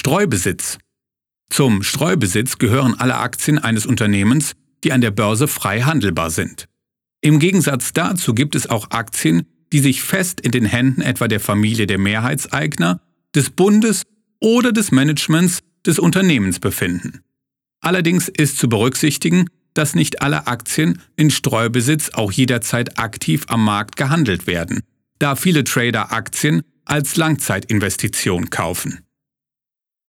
Streubesitz. Zum Streubesitz gehören alle Aktien eines Unternehmens, die an der Börse frei handelbar sind. Im Gegensatz dazu gibt es auch Aktien, die sich fest in den Händen etwa der Familie der Mehrheitseigner, des Bundes oder des Managements des Unternehmens befinden. Allerdings ist zu berücksichtigen, dass nicht alle Aktien in Streubesitz auch jederzeit aktiv am Markt gehandelt werden, da viele Trader Aktien als Langzeitinvestition kaufen.